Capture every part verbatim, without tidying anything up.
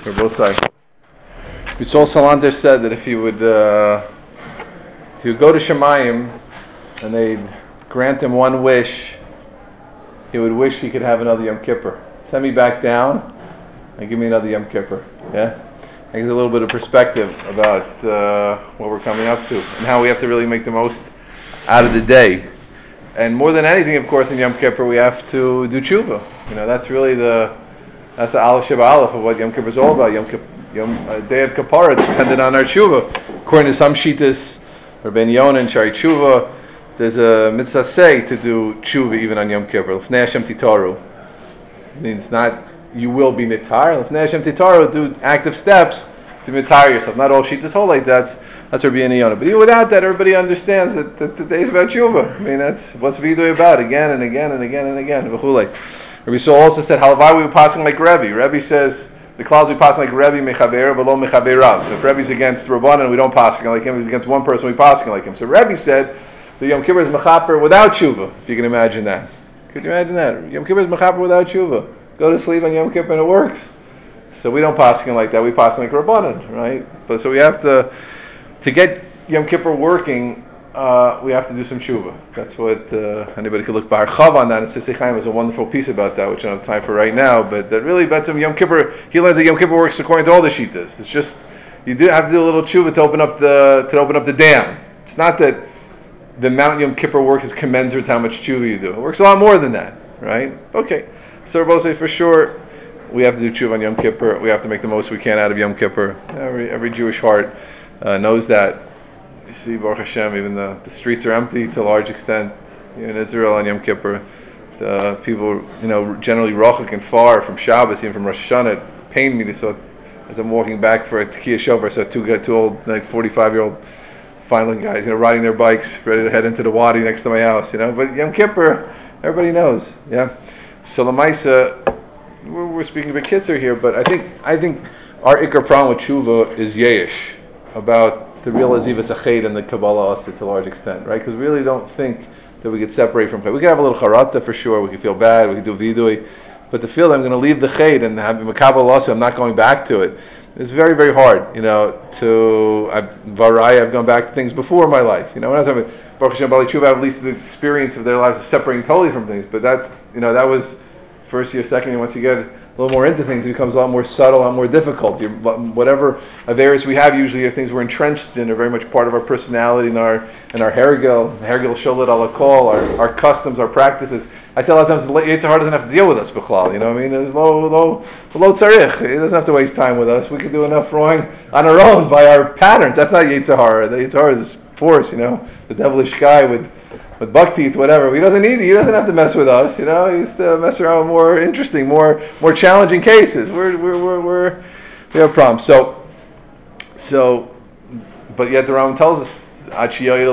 for both sides. Yisrael Salanter said that if you would, uh, if you would go to Shemayim and they'd grant him one wish, he would wish he could have another Yom Kippur. Send me back down and give me another Yom Kippur. Yeah, I give a little bit of perspective about uh, what we're coming up to and how we have to really make the most out of the day. And more than anything, of course, in Yom Kippur we have to do tshuva. You know, that's really the that's the Aleph Sheba Aleph of what Yom Kippur is all about. Yom Kippur, Yom uh, Day of Kapara depended on our tshuva. According to some Shittas, Rabbeinu Yonah and Shari Tshuva, there's a mitzvah say to do tshuva even on Yom Kippur. L'fnei Hashem titaru means not you will be nitar. L'fnei Hashem titaru, do active steps to nitar yourself. Not all Shittas hold like that. That's Rabbeinu Yonah. But even without that, everybody understands that, that the day is about tshuva. I mean, that's what's vidui about again and again and again and again. V'chulei. Rabbi Yisrael also said, "Halavai we were passing like Rebbe." Rebbe says the clouds we passing like Rebbe mechaber, but lo mechaberav. If Rebbe's against Rabbanan, we don't passing like him. If he's against one person, we passing like him. So Rebbe said the Yom Kippur is mechaper without tshuva. If you can imagine that, could you imagine that? Yom Kippur is mechaper without tshuva. Go to sleep on Yom Kippur and it works. So we don't passing like that. We passing like Rabbanan, right? But so we have to to get Yom Kippur working. Uh, we have to do some tshuva. That's what uh, anybody could look Bar Chav on that. And Sifsei Chaim has a wonderful piece about that, which I don't have time for right now. But that really, that's Yom Kippur. He learns that Yom Kippur works according to all the shittas. It's just you do have to do a little tshuva to open up the to open up the dam. It's not that the amount Yom Kippur works is commensurate to how much tshuva you do. It works a lot more than that, right? Okay, so Rabbi say for sure we have to do tshuva on Yom Kippur. We have to make the most we can out of Yom Kippur. Every every Jewish heart uh, knows that. You see, Baruch Hashem, even the, the streets are empty to a large extent in Israel on Yom Kippur. The people, you know, generally rachik and far from Shabbos, even from Rosh Hashanah. It pained me to saw as I'm walking back for a Tekiah Shofar. I saw two two old, like forty-five-year-old filing guys, you know, riding their bikes, ready to head into the wadi next to my house. You know, but Yom Kippur, everybody knows. Yeah. So Lamaisa, we're, we're speaking about Kitzer here, but I think I think our ikar problem with tshuva is yesh about the real azivas ached and the Kabbalah also to a large extent, right? Because we really don't think that we could separate from ched. We could have a little charata for sure. We could feel bad. We could do vidui, but to feel that I'm going to leave the ched and have Kabbalah also, I'm not going back to it. It's very, very hard, you know. To I've varai, I've gone back to things before in my life. You know, when I was having Baruch Hashem Bali Tshuva, I have at least the experience of their lives of separating totally from things. But that's, you know, that was first year, second year. Once you get a little more into things, it becomes a lot more subtle, a lot more difficult. You're, whatever areas we have usually are things we're entrenched in, are very much part of our personality and our and our hergel, hergel sholet ala kol, our our customs, our practices. I say a lot of times the Yetzer Hara doesn't have to deal with us, b'chlal. You know what I mean? It's low, low, low tzarich. It doesn't have to waste time with us. We can do enough wrong on our own by our patterns. That's not Yetzer Hara. The Yetzer Hara is force. You know, the devilish guy with with buck teeth, whatever. He doesn't need. He doesn't have to mess with us. You know, he's to mess around with more interesting, more more challenging cases. We're we're we're, we're we have problems. So so, but yet the Rambam tells us, oh,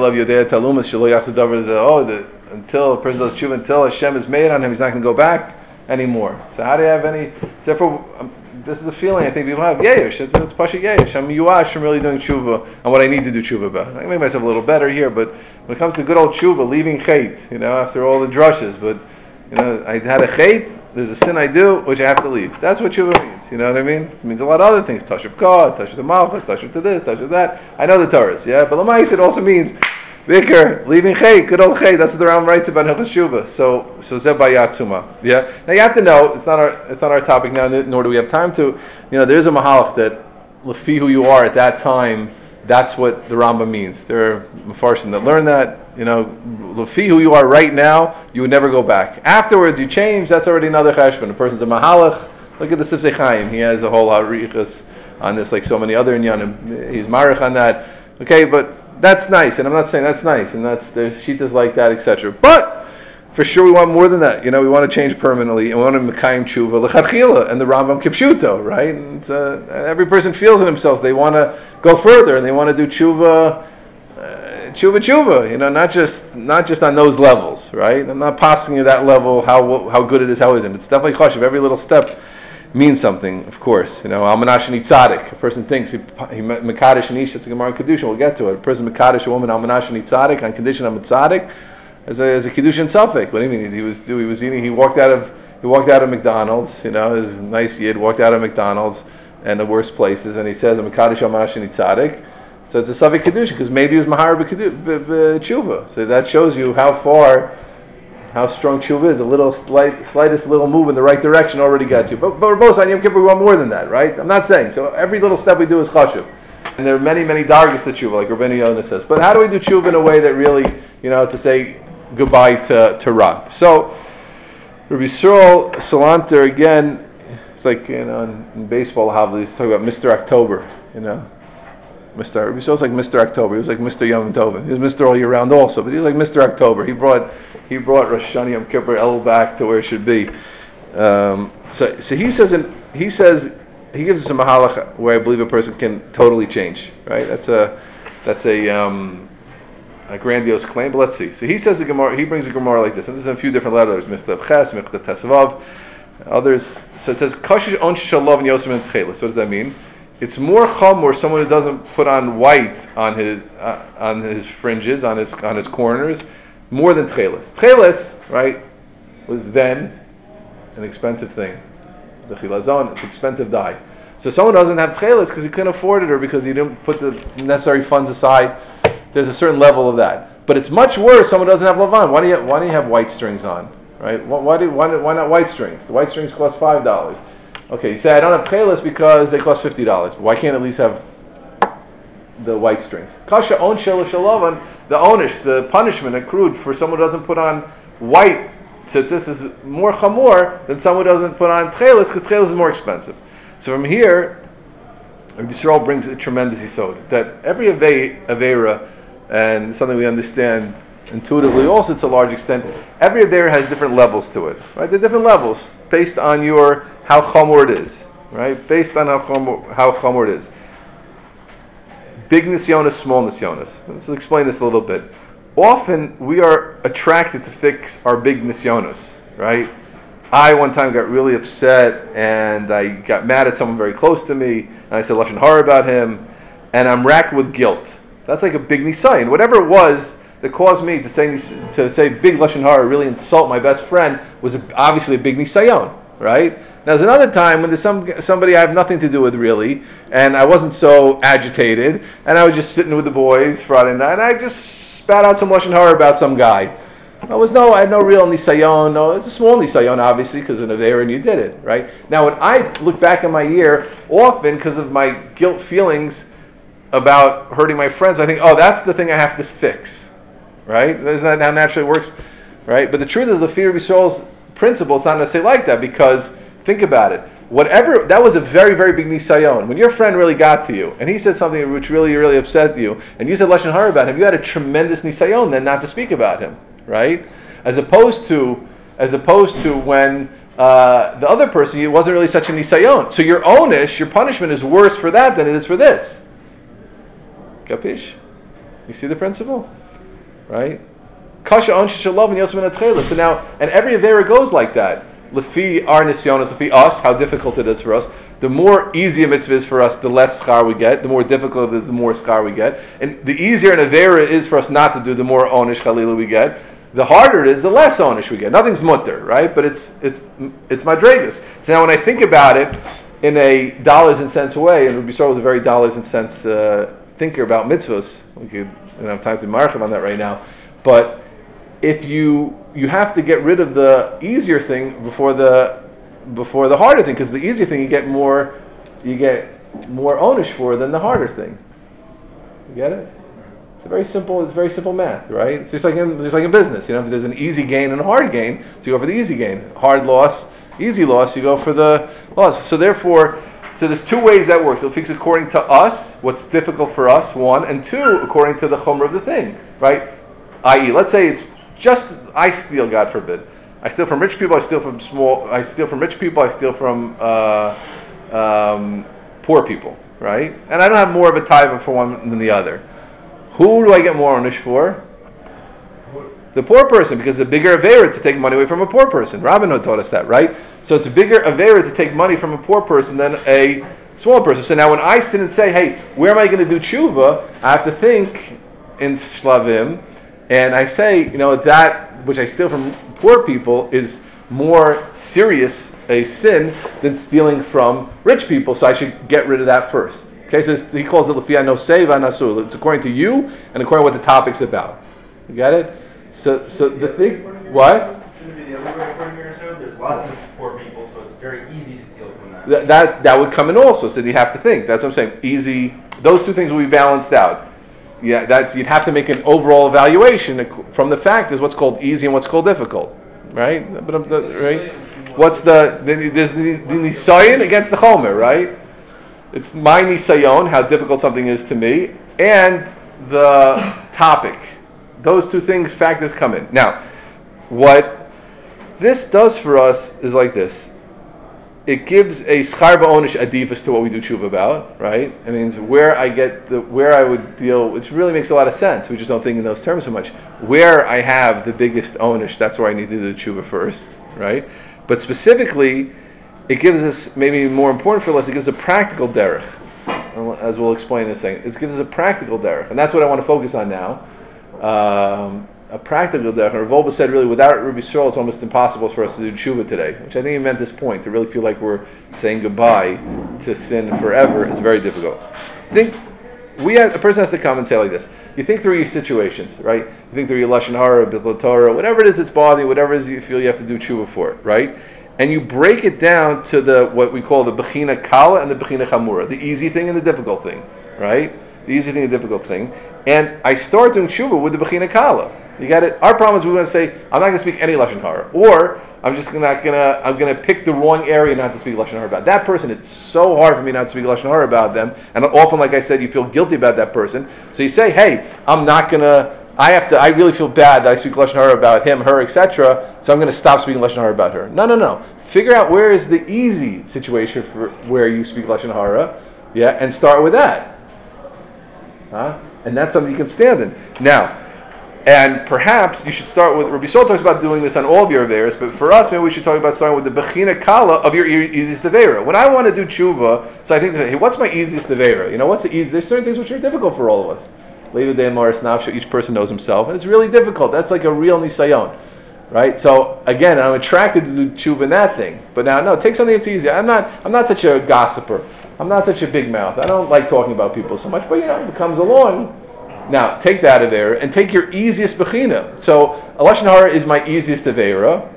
the, until a person does tshuva, until Hashem is made on him, he's not going to go back anymore. So how do you have any? Except for um, this is the feeling I think people have. Yesh, it's, it's pasha yesh. I'm yuash. I'm really doing tshuva on what I need to do tshuva about. I can make myself a little better here, but when it comes to good old tshuva, leaving chait, you know, after all the drushes, but you know, I had a chait. There's a sin I do which I have to leave. That's what tshuva means. You know what I mean? It means a lot of other things. Touch of God, touch of the malchus, touch of to this, touch of that. I know the Torahs, yeah, but l'mais it also means Vikr, leaving chay, good old chay. That's what the Rambam writes about Hilchos Tshuva. So, so zeh bayatzuma. Yeah. Now you have to know it's not our it's not our topic now, nor do we have time to. You know, there's a mahalach that lefi who you are at that time. That's what the Rambam means. There are mefarshim that learn that. You know, lefi who you are right now, you would never go back. Afterwards, you change. That's already another cheshbon. A person's a mahalach. Look at the Sifsei Chaim. He has a whole harichas on this, like so many other inyanim. He's marich on that. Okay, but that's nice, and I'm not saying that's nice, and that's there's shittas like that, et cetera. But for sure, we want more than that. You know, we want to change permanently, and we want to mekayim tshuva l'chadchila, and the Rambam kipshuto, right? And uh, every person feels in himself they want to go further, and they want to do tshuva, uh, tshuva, tshuva. You know, not just not just on those levels, right? I'm not passing you that level how how good it is, how it isn't. It's definitely chashuv. Every little step means something, of course. You know, Almanash and Tzadik. A person thinks he Mekadesh and Ish, it's a Gemara and Kedushin, we'll get to it. A person Mekadesh a woman, Almanash and Tzadik, on condition I'm a Tzadik, as a, as a Kedushin Suffolk. What do you mean? He was, he was eating, he walked out of, he walked out of McDonald's, you know, his nice yid, walked out of McDonald's, and the worst places, and he says, "I'm a kaddish al manashini tzaddik." So it's a savik kedusha because maybe he was mahar b'tshuva. So that shows you how far, how strong tshuva is. A little slight, slightest little move in the right direction already got you. But but both on Yom Kippur we want more than that, right? I'm not saying so. Every little step we do is chashuv, and there are many many dargis to tshuva, like Rabbeinu Yonah says. But how do we do tshuva in a way that really, you know, to say goodbye to to Ra? So Rabbi Yisrael Salanter again. It's like, you know, in, in baseball, how they talk about Mister October, you know. Mister Rabbi Yisrael's like Mister October. He was like Mister Yom Tov. He was Mister all year round also, but he was like Mister October. He brought he brought Rosh Hashanah Yom Kippur El back to where it should be. Um, so so he says in, he says he gives us a mahalach where I believe a person can totally change. Right? That's a that's a um, a grandiose claim. But let's see. So he says the Gemara. He brings a Gemara like this, and there's a few different letters: Michtav Ches, Michtav Tesvav. Others, so it says kashish on shalav and yosem and tchelis. What does that mean? It's more chamor someone who doesn't put on white on his uh, on his fringes, on his on his corners, more than tchelis. Tchelis, right, was then an expensive thing. The chilazon, it's expensive dye. So someone doesn't have tchelis because he couldn't afford it or because he didn't put the necessary funds aside. There's a certain level of that. But it's much worse. Someone doesn't have lavan. Why do you have, why do you have white strings on? Right? Why, do, why, why not white strings? The white strings cost five dollars. Okay, you say I don't have chelis because they cost fifty dollars. Why can't I at least have the white strings? Kasha on shel shalavan, the onish, the punishment accrued for someone who doesn't put on white tzitzis is more chamor than someone who doesn't put on chelis because chelis is more expensive. So from here, Rabbi Yisrael brings a tremendous yisod that every avera, and something we understand intuitively also to a large extent, every avera has different levels to it, right? There are different levels based on your how chamor it is, right? Based on how chamor, how chamor it is. Big nisyonos, small nisyonos. Let's explain this a little bit. Often we are attracted to fix our big nisyonos, right? I one time got really upset and I got mad at someone very close to me and I said lashon hara about him and I'm racked with guilt. That's like a big nisayon. Whatever it was that caused me to say to say big lashon hara, really insult my best friend, was obviously a big nisayon, right? Now there's another time when there's some somebody I have nothing to do with really, and I wasn't so agitated, and I was just sitting with the boys Friday night, and I just spat out some lashon hara about some guy. There was no, I had no real nisayon. No, it's a small nisayon, obviously, because of an avera, and you did it, right? Now when I look back in my year, often because of my guilt feelings about hurting my friends, I think, oh, that's the thing I have to fix. Right? Isn't that how naturally it works? Right? But the truth is, the fear of Yisrael's principle is not necessarily like that, because think about it. Whatever, that was a very, very big nisayon. When your friend really got to you, and he said something which really, really upset you, and you said lashon hara about him, you had a tremendous nisayon then not to speak about him, right? As opposed to, as opposed to when uh, the other person, it wasn't really such a nisayon. So your onish, your punishment is worse for that than it is for this. Capish? You see the principle? Right? Kasha on shalav and yosem and atchelis. So now, and every avera goes like that. Lefi our nisyonos, lefi us, how difficult it is for us. The more easy a mitzvah is for us, the less schar we get. The more difficult it is, the more schar we get. And the easier an avera is for us not to do, the more onish chalila we get. The harder it is, the less onish we get. Nothing's mutter, right? But it's it's it's madregas. So now when I think about it in a dollars and cents way, and Rabbi Yisrael was a very dollars and cents uh, thinker about mitzvahs. We could, I don't have time to mark on that right now, but if you you have to get rid of the easier thing before the before the harder thing, because the easier thing you get more you get more onish for than the harder thing. You get it? It's a very simple. It's very simple math, right? It's just like in just like in business. You know, if there's an easy gain and a hard gain, so you go for the easy gain. Hard loss, easy loss, you go for the loss. So therefore. So there's two ways that works. It'll fix according to us, what's difficult for us, one, and two, according to the chomer of the thing, right? that is, let's say it's just, I steal, God forbid. I steal from rich people, I steal from small, I steal from rich people, I steal from uh, um, poor people, right? And I don't have more of a tithe for one than the other. Who do I get more onish for? The poor person, because it's a bigger avera to take money away from a poor person. Robin Hood taught us that, right? So it's a bigger avera to take money from a poor person than a small person. So now when I sit and say, hey, where am I going to do tshuva? I have to think in shlavim, and I say, you know, that which I steal from poor people is more serious a sin than stealing from rich people, so I should get rid of that first. Okay, so he calls it Lefia no seva nasul. It's according to you and according to what the topic's about. You got it? So, so the thing, what? Shouldn't it be the other way according to your so? There's lots of poor people, so it's very easy to steal from them. That, that that would come in also. So you have to think. That's what I'm saying. Easy. Those two things will be balanced out. Yeah, that's you'd have to make an overall evaluation from the fact is what's called easy and what's called difficult, right? But um, the, right? What's the there's the, the nisayon against the chomer, right? It's my nisayon, how difficult something is to me, and the topic. Those two things, factors come in. Now, what this does for us is like this. It gives a schar ba'onish adivus to what we do tshuva about, right? It means where I get the, where I would deal, which really makes a lot of sense. We just don't think in those terms so much. Where I have the biggest onish, that's where I need to do the tshuva first, right? But specifically, it gives us, maybe more important for us, it gives a practical derech, as we'll explain in a second. It gives us a practical derech, and that's what I want to focus on now. Um, a practical derech. And Rav Wolbe said, really, without Rabbi Yisrael, it's almost impossible for us to do tshuva today, which I think he meant this point, to really feel like we're saying goodbye to sin forever. It's very difficult. Think, we have, a person has to come and say like this. You think through your situations, right? You think through your lashon hara, b'chol Torah, whatever it is that's bothering you, whatever it is you feel you have to do tshuva for it, right? And you break it down to the what we call the bechina kala and the bechina chamura, the easy thing and the difficult thing, right? The easy thing and the difficult thing. And I start doing tshuva with the bechina kala. You got it? Our problem is we want to say, I'm not going to speak any lashon hara, or I'm just not going to, I'm going to pick the wrong area not to speak lashon hara about. That person, it's so hard for me not to speak lashon hara about them, and often, like I said, you feel guilty about that person. So you say, hey, I'm not going to, I have to, I really feel bad that I speak lashon hara about him, her, et cetera. So I'm going to stop speaking lashon hara about her. No, no, no. Figure out where is the easy situation for where you speak lashon hara, yeah, and start with that. Huh? And that's something you can stand in. Now, and perhaps you should start with, Rabbi Yisrael talks about doing this on all of your averas, but for us, maybe we should talk about starting with the bechina kala of your easiest avera. When I want to do tshuva, so I think, hey, what's my easiest avera? You know, what's the easiest? There's certain things which are difficult for all of us. Leilu de Moris Nafsha, each person knows himself, and it's really difficult. That's like a real nisayon, right? So again, I'm attracted to do tshuva in that thing, but now, no, take something that's easy. I'm not, I'm not such a gossiper. I'm not such a big mouth. I don't like talking about people so much, but you know, if it comes along. Now, take that avera and take your easiest bechina. So, a lashon hara is my easiest avera.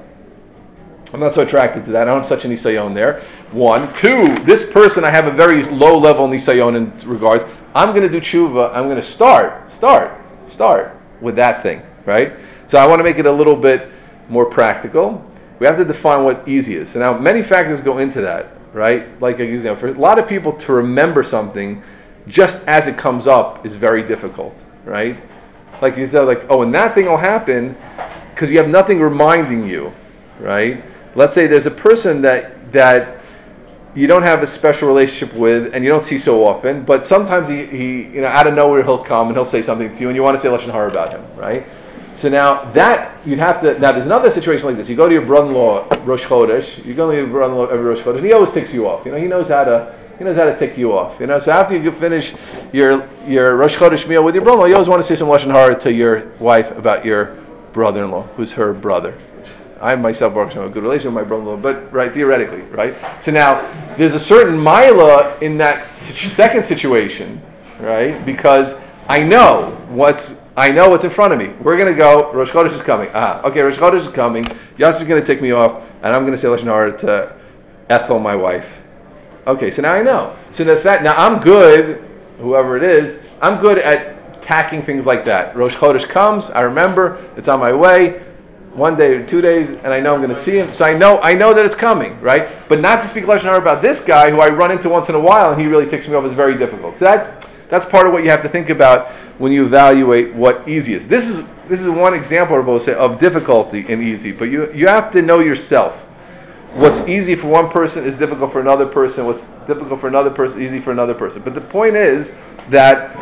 I'm not so attracted to that. I don't have such a nisayon there. One. Two, this person I have a very low level nisayon in regards. I'm going to do tshuva. I'm going to start, start, start with that thing, right? So, I want to make it a little bit more practical. We have to define what easy is. So, now, many factors go into that, right? Like, you know, for a lot of people to remember something just as it comes up is very difficult, right? Like you said, like, oh, and that thing will happen because you have nothing reminding you, right? Let's say there's a person that that you don't have a special relationship with and you don't see so often, but sometimes he, he you know, out of nowhere he'll come and he'll say something to you and you want to say lashon hara about him, right? So now that you'd have to, now there's another situation like this. You go to your brother-in-law Rosh Chodesh, you go to your brother-in-law every Rosh Chodesh, and he always takes you off. You know, he knows how to He knows how to tick you off, you know. So after you finish your your Rosh Chodesh meal with your brother-in-law, you always want to say some lashon hara to your wife about your brother-in-law, who's her brother. I myself have a good relationship with my brother-in-law, but right theoretically, right. So now there's a certain mila in that second situation, right? Because I know what's I know what's in front of me. We're going to go. Rosh Chodesh is coming. Ah, okay. Rosh Chodesh is coming. Yas is going to take me off, and I'm going to say lashon hara to Ethel, my wife. Okay, so now I know. So the fact, now I'm good, whoever it is, I'm good at tacking things like that. Rosh Chodesh comes, I remember, it's on my way, one day or two days, and I know I'm going to see him. So I know I know that it's coming, right? But not to speak lashon hara about this guy who I run into once in a while and he really ticks me off is very difficult. So that's that's part of what you have to think about when you evaluate what easy is. This is this is one example of difficulty in easy, but you you have to know yourself. What's easy for one person is difficult for another person. What's difficult for another person is easy for another person. But the point is that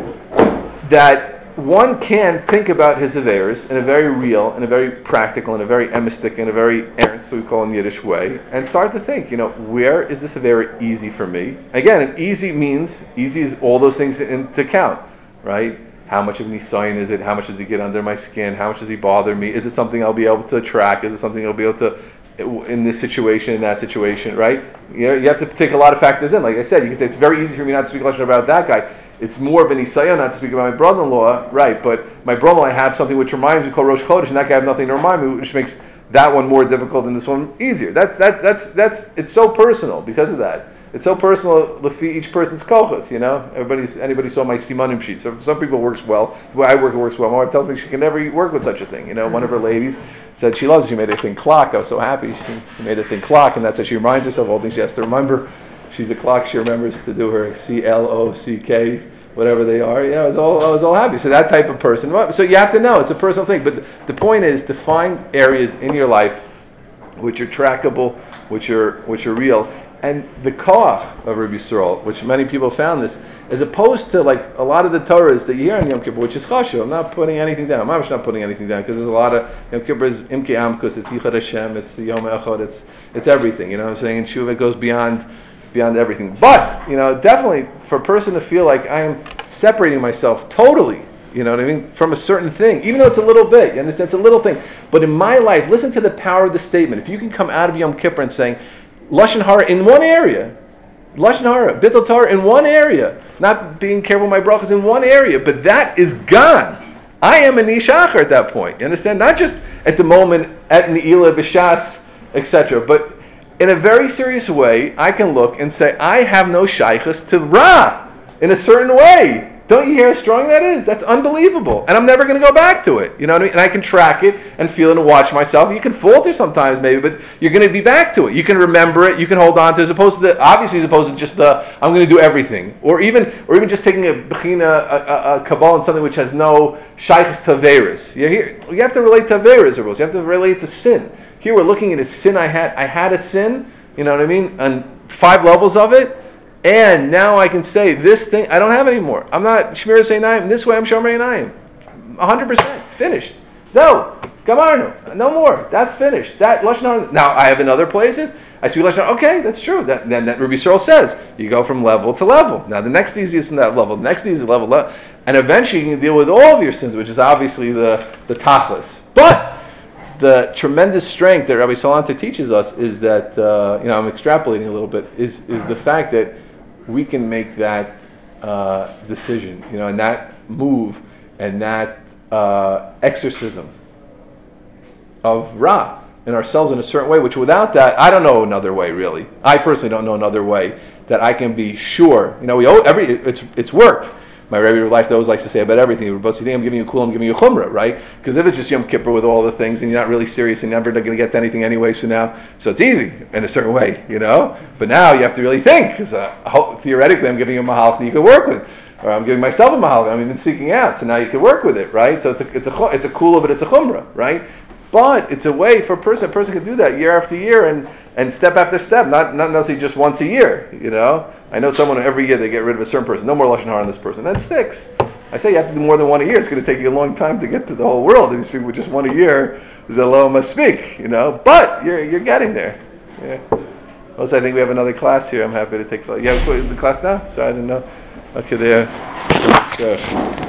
that one can think about his averas in a very real, in a very practical, in a very emistic, in a very errant, so we call it in Yiddish way, and start to think, you know, where is this avera easy for me? Again, easy means, easy is all those things in, to count, right? How much of an nisayon is it? How much does he get under my skin? How much does he bother me? Is it something I'll be able to track? Is it something I'll be able to in this situation, in that situation, right? You know, you have to take a lot of factors in. Like I said, you can say it's very easy for me not to speak Lashon about that guy. It's more of an isayon not to speak about my brother-in-law, right? But my brother-in-law, I have something which reminds me called Rosh Chodesh, and that guy have nothing to remind me, which makes that one more difficult and this one easier. That's that that's that's it's so personal because of that. It's so personal for each person's kochos, you know. Everybody's anybody saw my simanim sheet. So for some people it works well. The way I work it works well. My wife tells me she can never work with such a thing. You know, one of her ladies said she loves it. She made a thing clock. I was so happy. She, she made a thing clock, and that's how she reminds herself of all things she has to remember. She's a clock. She remembers to do her C L O C Ks, whatever they are. Yeah, I was all I was all happy. So that type of person. So you have to know it's a personal thing. But the point is to find areas in your life which are trackable, which are which are real. And the koach of Rabbi Yisrael, which many people found this, as opposed to like a lot of the Torahs that you hear on Yom Kippur, which is chashuv. I'm not putting anything down. I'm not putting anything down because there's a lot of Yom Kippur is imke amkus, it's yichad Hashem, it's Yom Echad, it's it's everything. You know what I'm saying? And Shuva goes beyond beyond everything. But you know, definitely for a person to feel like I am separating myself totally, you know what I mean, from a certain thing, even though it's a little bit. You understand? It's a little thing. But in my life, listen to the power of the statement. If you can come out of Yom Kippur and saying Lashon Hara in one area, Lashon Hara, Bittul Torah in one area, not being careful with my brachas in one area, but that is gone. I am a nishachar at that point. You understand? Not just at the moment at Ne'ilah, B'Shas, et cetera, but in a very serious way, I can look and say, I have no shaychus to Ra in a certain way. Don't you hear how strong that is? That's unbelievable. And I'm never going to go back to it. You know what I mean? And I can track it and feel it and watch myself. You can falter sometimes maybe, but you're going to be back to it. You can remember it. You can hold on to it, as opposed to the, obviously as opposed to just the, I'm going to do everything. Or even or even just taking a bechina, a, a, a kabbalah and something which has no shaychus taveris. You hear? You have to relate to taveris, or you have to relate to sin. Here we're looking at a sin I had. I had a sin, you know what I mean? On five levels of it. And now I can say this thing I don't have anymore. I'm not Shmir Seinayim. This way I'm Shomer Einayim. one hundred percent finished. So, Gamarnu. No more. That's finished. That Lashon Hara. Now I have in other places. I speak Lashon Hara. Okay, that's true. That, then that Rabbi Yisrael says you go from level to level. Now the next easiest in that level. The next easiest level, level, and eventually you can deal with all of your sins, which is obviously the the tachlis. But the tremendous strength that Rabbi Salanta teaches us is that uh, you know I'm extrapolating a little bit is is the fact that we can make that uh, decision, you know, and that move and that uh, exorcism of Ra in ourselves in a certain way, which without that, I don't know another way really. I personally don't know another way that I can be sure. You know, we owe every, it's it's work. My Rebbe of life always likes to say about everything. But you think I'm giving you a kul, I'm giving you a chumrah, right? Because if it's just Yom Kippur with all the things and you're not really serious and you're never going to get to anything anyway, so now, so it's easy in a certain way, you know? But now you have to really think, because uh, theoretically I'm giving you a mahalach that you can work with. Or I'm giving myself a mahalach, I'm even seeking out, so now you can work with it, right? So it's a, it's a, it's a kula, but it's a chumrah, right? But it's a way for a person, a person can do that year after year and, and step after step, not not necessarily just once a year, you know? I know someone every year they get rid of a certain person, no more Lashon Hara on this person, that sticks. I say you have to do more than one a year, it's going to take you a long time to get to the whole world. If you speak with just one a year, the low must speak, you know? But you're you're getting there. Yeah. Also, I think we have another class here, I'm happy to take, you have the class now? So I didn't know. Okay, there. Good.